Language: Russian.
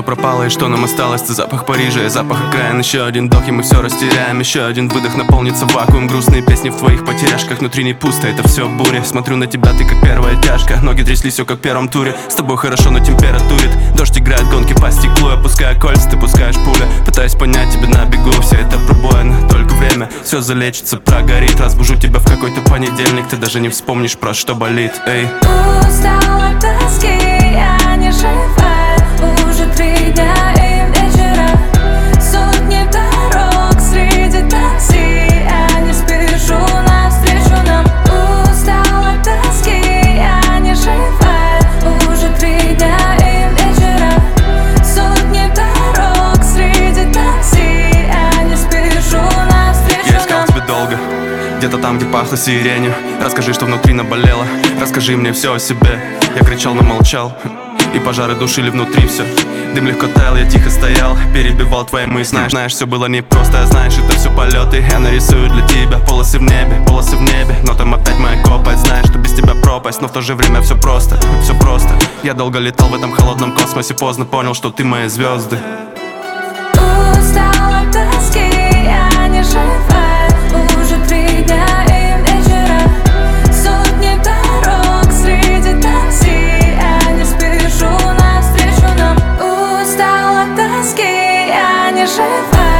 что пропало и что нам осталось. Это запах Парижа и запах окраин. Еще один вдох и мы все растеряем. Еще один выдох, наполнится вакуум. Грустные песни в твоих потеряшках. Внутри не пусто, это все буря. Смотрю на тебя, ты как первая тяжка. Ноги тряслись, все как в первом туре. С тобой хорошо, но температурит. Дождь играет, гонки по стеклу. Я пускаю кольца, ты пускаешь пуля. Пытаюсь понять тебя на бегу. Все это пробоина, только время все залечится, прогорит. Разбужу тебя в какой-то понедельник. Ты даже не вспомнишь, про что болит. Эй. Устала от тоски, я не живая. Уже 3 дня и вечера. Сотни дорог среди такси. Я не спешу навстречу нам. Устала от тоски, я не живая. Уже 3 дня и вечера. Сотни дорог среди такси. Я не спешу навстречу нам. Я искал тебя долго, где-то там, где пахло сиренью. Расскажи, что внутри наболело. Расскажи мне все о себе. Я кричал, но молчал, и пожары душили внутри все. Дым легко таял, я тихо стоял, перебивал твои мысли. Знаешь, все было непросто, знаешь, это все полеты. Я нарисую для тебя полосы в небе, но там опять моя копоть. Знаешь, что без тебя пропасть, но в то же время все просто, все просто. Я долго летал в этом холодном космосе, поздно понял, что ты мои звезды. Устала от тоски, я не живая. Уже 3 дня и вечера. Сотни дорог среди такси. Я не спешу навстречу нам. Устала от тоски, я не живая.